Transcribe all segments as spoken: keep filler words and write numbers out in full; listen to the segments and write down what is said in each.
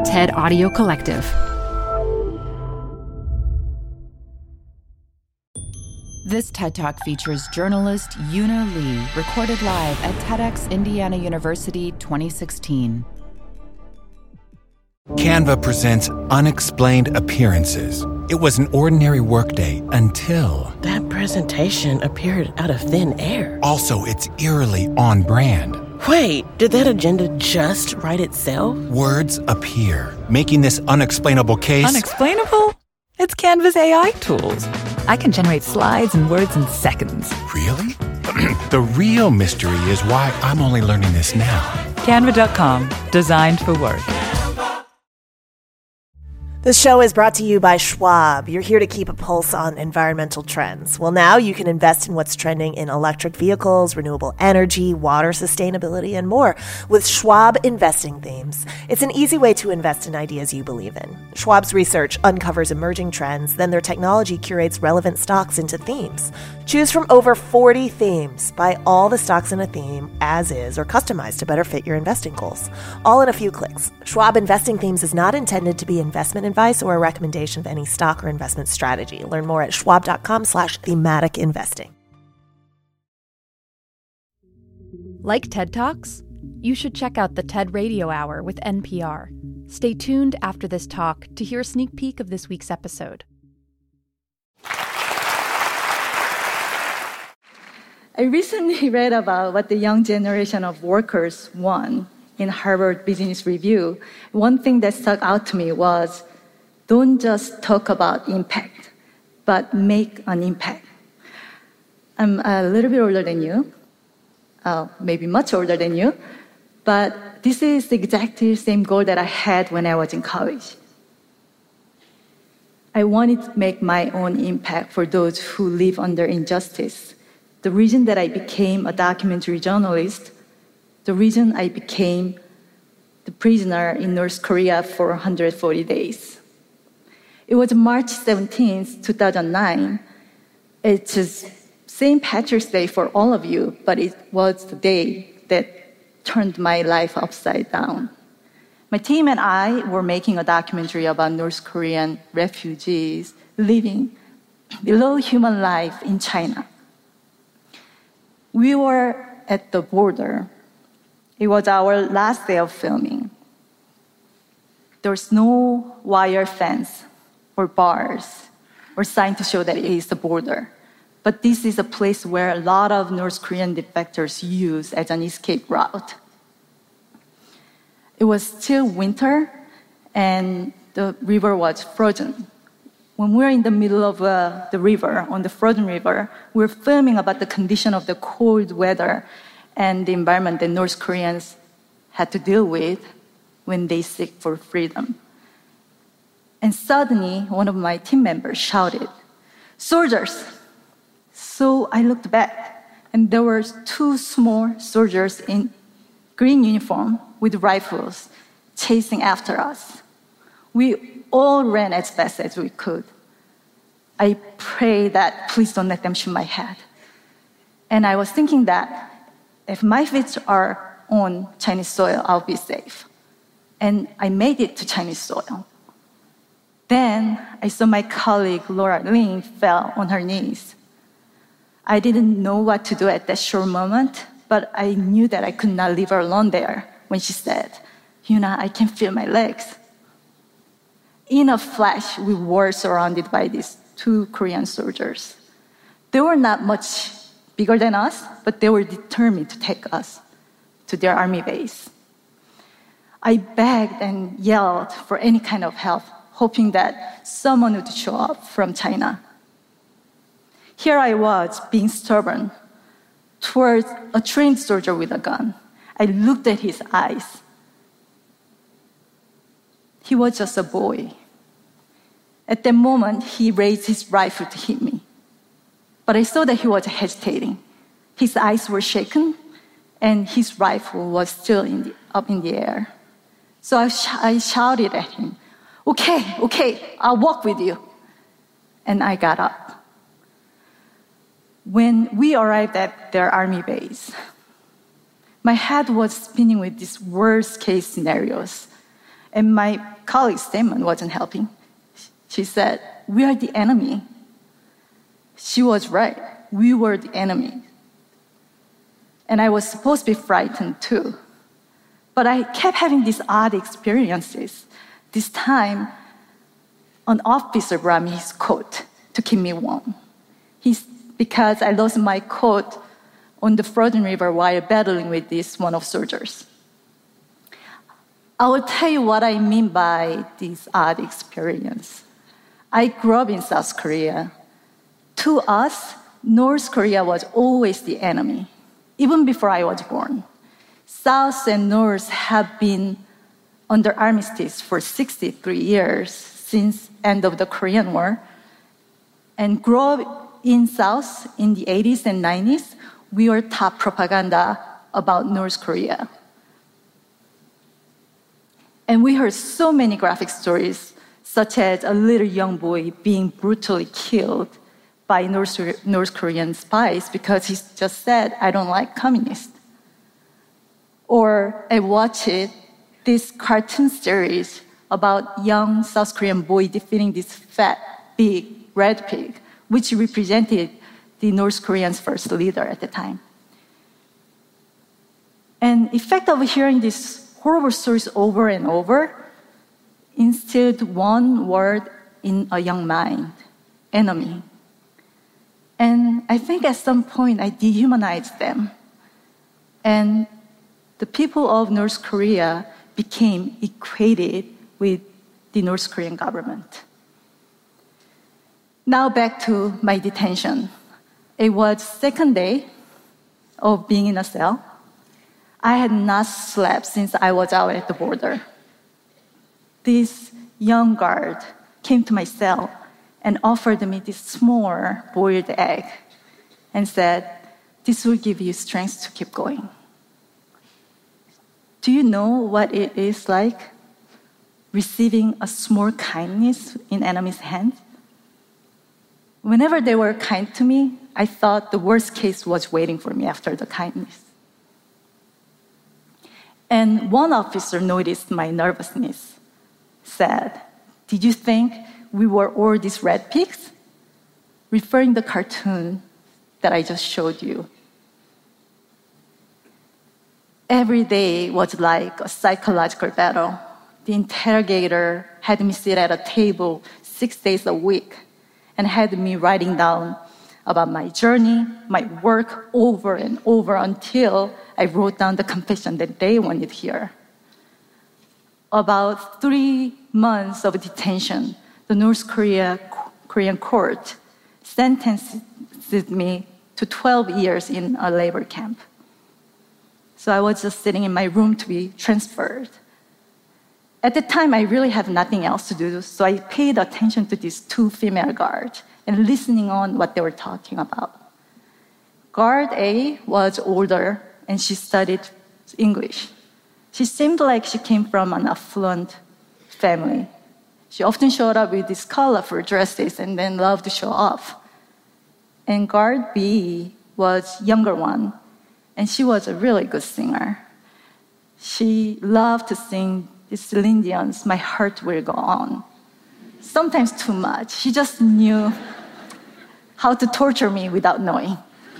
TED Audio Collective. This TED Talk features journalist Yuna Lee, recorded live at TEDx Indiana University twenty sixteen. Canva presents Unexplained Appearances. It was an ordinary workday until... That presentation appeared out of thin air. Also, it's eerily on brand. Wait, did that agenda just write itself? Words appear, making this unexplainable case... Unexplainable? It's Canva's A I tools. I can generate slides and words in seconds. Really? The real mystery is why I'm only learning this now. Canva dot com, designed for work. This show is brought to you by Schwab. You're here to keep a pulse on environmental trends. Well, now you can invest in what's trending in electric vehicles, renewable energy, water sustainability, and more with Schwab Investing Themes. It's an easy way to invest in ideas you believe in. Schwab's research uncovers emerging trends, then their technology curates relevant stocks into themes. Choose from over forty themes. Buy all the stocks in a theme as is or customized to better fit your investing goals. All in a few clicks. Schwab Investing Themes is not intended to be investment advice or a recommendation of any stock or investment strategy. Learn more at schwab.com slash thematic investing. Like TED Talks? You should check out the TED Radio Hour with N P R. Stay tuned after this talk to hear a sneak peek of this week's episode. I recently read about what the young generation of workers want in Harvard Business Review. One thing that stuck out to me was, don't just talk about impact, but make an impact. I'm a little bit older than you, uh, maybe much older than you, but this is exactly the same goal that I had when I was in college. I wanted to make my own impact for those who live under injustice. The reason that I became a documentary journalist, the reason I became the prisoner in North Korea for one hundred forty days. It was March seventeenth, two thousand nine. It's just Saint Patrick's Day for all of you, but it was the day that turned my life upside down. My team and I were making a documentary about North Korean refugees living below human life in China. We were at the border. It was our last day of filming. There was no wire fence or bars or sign to show that it is the border. But this is a place where a lot of North Korean defectors use as an escape route. It was still winter and the river was frozen. When we were in the middle of uh, the river, on the frozen river, we were filming about the condition of the cold weather and the environment that North Koreans had to deal with when they seek for freedom. And suddenly, one of my team members shouted, "Soldiers!" So I looked back, and there were two small soldiers in green uniform with rifles chasing after us. We all ran as fast as we could. I prayed that please don't let them shoot my head. And I was thinking that if my feet are on Chinese soil, I'll be safe. And I made it to Chinese soil. Then I saw my colleague Laura Lin fell on her knees. I didn't know what to do at that short moment, but I knew that I could not leave her alone there when she said, "Yuna, I can feel my legs." In a flash, we were surrounded by these two Korean soldiers. They were not much bigger than us, but they were determined to take us to their army base. I begged and yelled for any kind of help, hoping that someone would show up from China. Here I was, being stubborn, towards a trained soldier with a gun. I looked at his eyes. He was just a boy. At that moment, he raised his rifle to hit me. But I saw that he was hesitating. His eyes were shaken, and his rifle was still in the, up in the air. So I, sh- I shouted at him, "Okay, okay, I'll walk with you." And I got up. When we arrived at their army base, my head was spinning with these worst-case scenarios. And my colleague's statement wasn't helping. She said, "We are the enemy." She was right. We were the enemy. And I was supposed to be frightened too. But I kept having these odd experiences. This time, an officer brought me his coat to keep me warm. He's, because I lost my coat on the frozen river while battling with this one of soldiers. I will tell you what I mean by this odd experience. I grew up in South Korea. To us, North Korea was always the enemy, even before I was born. South and North have been under armistice for sixty-three years since end of the Korean War. And grew up in South in the eighties and nineties, we were taught propaganda about North Korea. And we heard so many graphic stories, such as a little young boy being brutally killed by North, North Korean spies because he just said, "I don't like communists." Or I watched this cartoon series about young South Korean boy defeating this fat, big red pig, which represented the North Koreans' first leader at the time. And the effect of hearing these horrible stories over and over instilled one word in a young mind: enemy. And I think at some point I dehumanized them. And the people of North Korea became equated with the North Korean government. Now back to my detention. It was second day of being in a cell. I had not slept since I was out at the border. This young guard came to my cell and offered me this small boiled egg and said, "This will give you strength to keep going." Do you know what it is like receiving a small kindness in enemy's hands? Whenever they were kind to me, I thought the worst case was waiting for me after the kindness. And one officer noticed my nervousness, said, "Did you think we were all these red pigs?" Referring to the cartoon that I just showed you. Every day was like a psychological battle. The interrogator had me sit at a table six days a week and had me writing down about my journey, my work over and over until I wrote down the confession that they wanted here. About three months of detention, the North Korea, Korean court sentenced me to twelve years in a labor camp. So I was just sitting in my room to be transferred. At the time, I really had nothing else to do, so I paid attention to these two female guards and listening on what they were talking about. Guard A was older, and she studied English. She seemed like she came from an affluent family. She often showed up with these colorful dresses and then loved to show off. And guard B was younger one, and she was a really good singer. She loved to sing the Celine Dion's "My Heart Will Go On." Sometimes too much. She just knew how to torture me without knowing.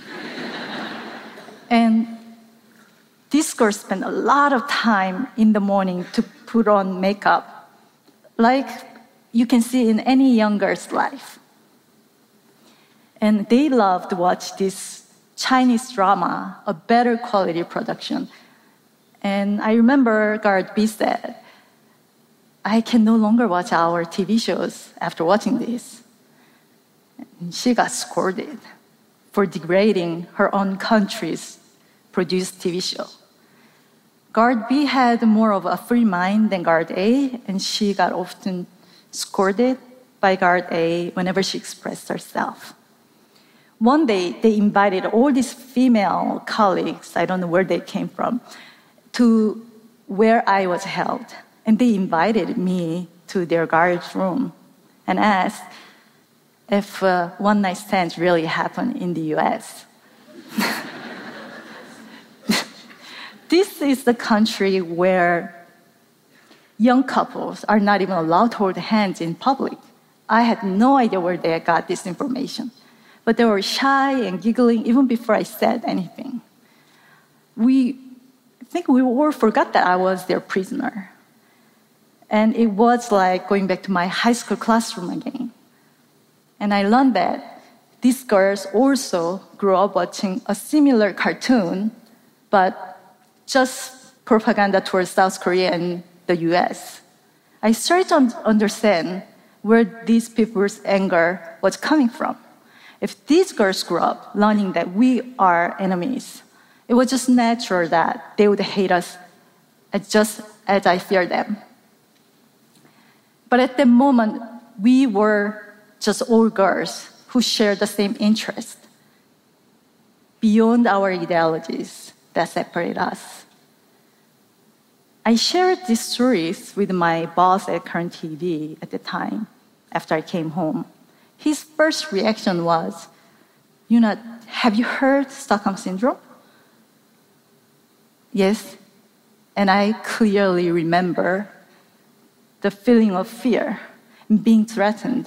And this girl spent a lot of time in the morning to put on makeup, like you can see in any young girl's life. And they loved to watch this Chinese drama, a better quality production. And I remember guard B said, "I can no longer watch our T V shows after watching this." And she got scolded for degrading her own country's produced T V show. Guard B had more of a free mind than guard A, and she got often scolded by guard A whenever she expressed herself. One day, they invited all these female colleagues, I don't know where they came from, to where I was held. And they invited me to their guard's room and asked if uh, one-night stands really happen in the U S. This is the country where Young couples are not even allowed to hold hands in public. I had no idea where they got this information. But they were shy and giggling even before I said anything. We, I think we all forgot that I was their prisoner. And it was like going back to my high school classroom again. And I learned that these girls also grew up watching a similar cartoon, but just propaganda towards South Korea and the U S. I started to understand where these people's anger was coming from. If these girls grew up learning that we are enemies, it was just natural that they would hate us as just as I fear them. But at that moment, we were just all girls who shared the same interest beyond our ideologies that separate us. I shared these stories with my boss at Current T V at the time, after I came home. His first reaction was, Yuna, have you heard Stockholm Syndrome? Yes. And I clearly remember the feeling of fear, being threatened,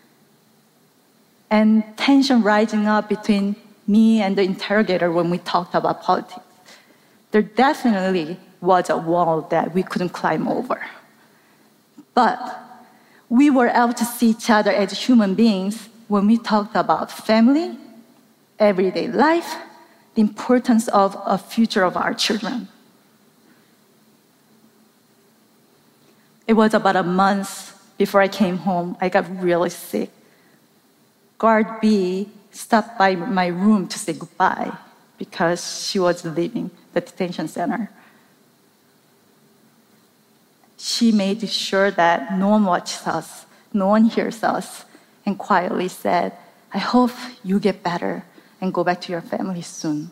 and tension rising up between me and the interrogator when we talked about politics. There definitely was a wall that we couldn't climb over. But we were able to see each other as human beings when we talked about family, everyday life, the importance of a future of our children. It was about a month before I came home. I got really sick. Guard B stopped by my room to say goodbye because she was leaving the detention center. She made sure that no one watches us, no one hears us, and quietly said, I hope you get better and go back to your family soon.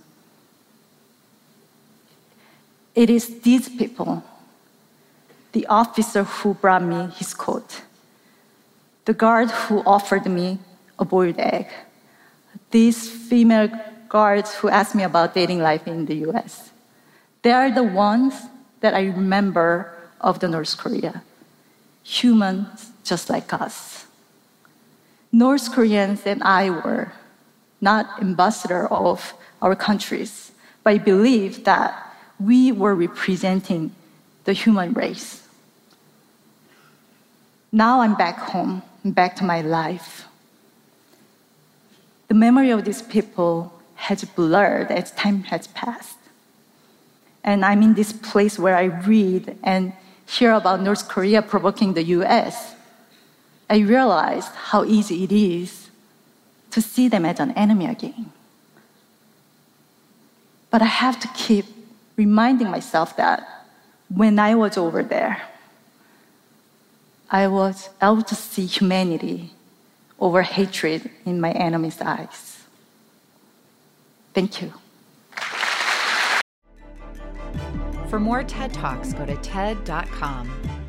It is these people, the officer who brought me his coat, the guard who offered me a boiled egg, these female guards who asked me about dating life in the U S. They are the ones that I remember of the North Korea, humans just like us. North Koreans and I were not ambassadors of our countries, but I believe that we were representing the human race. Now I'm back home, back to my life. The memory of these people has blurred as time has passed. And I'm in this place where I read and hear about North Korea provoking the U S. I realized how easy it is to see them as an enemy again. But I have to keep reminding myself that when I was over there, I was able to see humanity over hatred in my enemy's eyes. Thank you. For more TED Talks, go to TED dot com.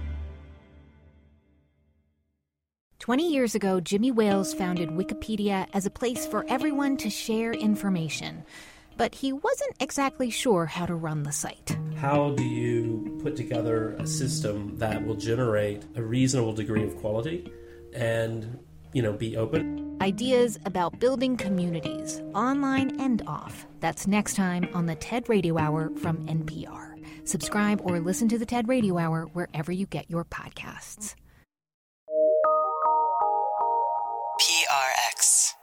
Twenty years ago, Jimmy Wales founded Wikipedia as a place for everyone to share information. But he wasn't exactly sure how to run the site. How do you put together a system that will generate a reasonable degree of quality and, you know, be open? Ideas about building communities, online and off. That's next time on the TED Radio Hour from N P R. Subscribe or listen to the TED Radio Hour wherever you get your podcasts. P R X.